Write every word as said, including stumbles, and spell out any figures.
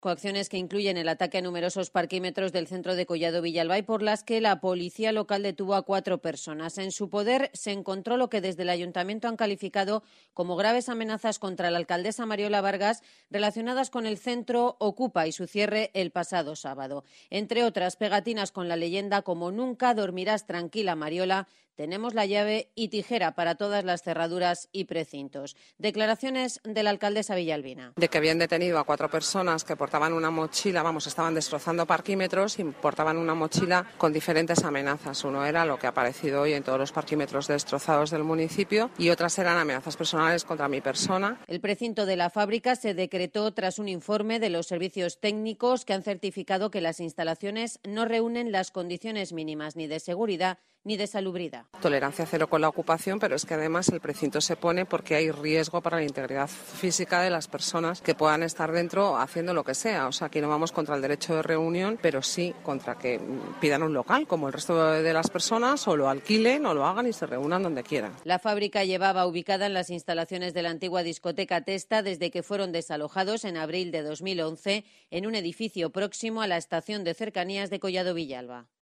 Coacciones que incluyen el ataque a numerosos parquímetros del centro de Collado Villalba y por las que la policía local detuvo a cuatro personas. En su poder se encontró lo que desde el ayuntamiento han calificado como graves amenazas contra la alcaldesa Mariola Vargas relacionadas con el centro Ocupa y su cierre el pasado sábado. Entre otras, pegatinas con la leyenda como "Nunca dormirás tranquila, Mariola", "Tenemos la llave" y "Tijera para todas las cerraduras y precintos". Declaraciones de la alcaldesa villalbina. De que habían detenido a cuatro personas que portaban una mochila, vamos, estaban destrozando parquímetros y portaban una mochila con diferentes amenazas. Uno era lo que ha aparecido hoy en todos los parquímetros destrozados del municipio y otras eran amenazas personales contra mi persona. El precinto de la fábrica se decretó tras un informe de los servicios técnicos que han certificado que las instalaciones no reúnen las condiciones mínimas ni de seguridad ni de salubridad. Tolerancia cero con la ocupación, pero es que además el precinto se pone porque hay riesgo para la integridad física de las personas que puedan estar dentro haciendo lo que sea. O sea, aquí no vamos contra el derecho de reunión, pero sí contra que pidan un local como el resto de las personas, o lo alquilen o lo hagan y se reúnan donde quieran. La fábrica llevaba ubicada en las instalaciones de la antigua discoteca Testa desde que fueron desalojados en abril de dos mil once en un edificio próximo a la estación de cercanías de Collado Villalba.